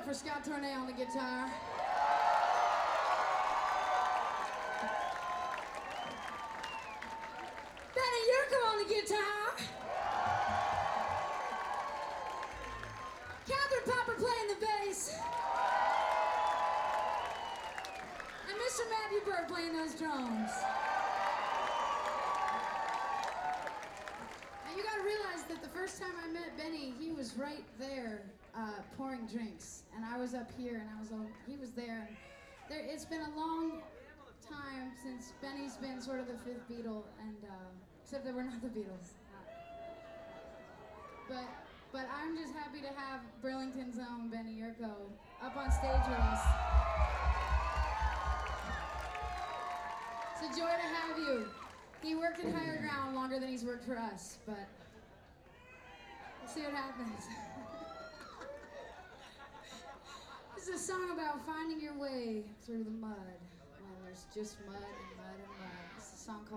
for Scott Tournay on the guitar. Benny Yurko on the guitar. Catherine Popper playing the bass. And Mr. Matthew Bird playing those drums. And you gotta realize that the first time I met Benny, he was right there pouring drinks. And I was up here and he was there. And it's been a long time since Benny's been sort of the fifth Beatle, and except that we're not the Beatles. But I'm just happy to have Burlington's own Benny Yurko up on stage with us. It's a joy to have you. He worked at Higher Ground longer than he's worked for us, but we'll see what happens. This is a song about finding your way through the mud when there's just mud and mud and mud. It's a song called